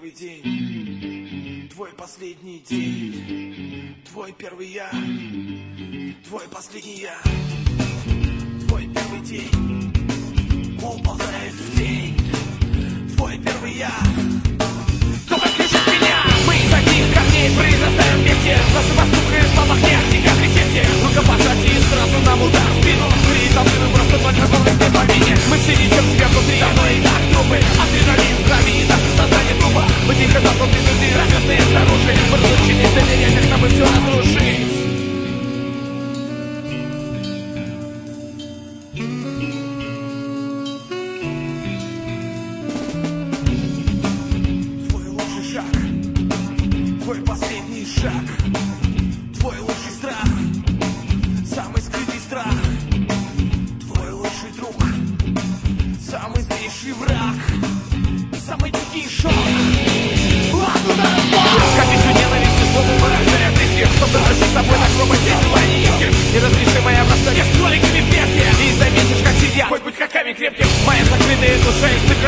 первый день, твой последний день, твой первый я, твой последний я, твой первый день уползает в тень, твой первый я. Кто-то кричит меня, мы из одних камней произрастаем вместе, наши поступки в словах нет, никак рецепте, рукопожатие сразу нам удар в спину, мы должны просто только полностью не повинны, мы все несем сверху ты давно и так трупы, адреналин в крови и наше сознание трупа, мы тихо замкнутые люди, радостные снаружи, мы разлучены в довериях, нам и все разрушить. Твой последний шаг, твой лучший страх, самый скрытый страх, твой лучший друг, самый злейший враг, самый дикий шок. Комиссию ненависти, слово выражая близких, чтобы носить с собой на гроботе желания неразрешимое обращение с кроликами в клетке. И заметишь, как сидят, хоть быть как камень крепким, моя закрытая душа и стыка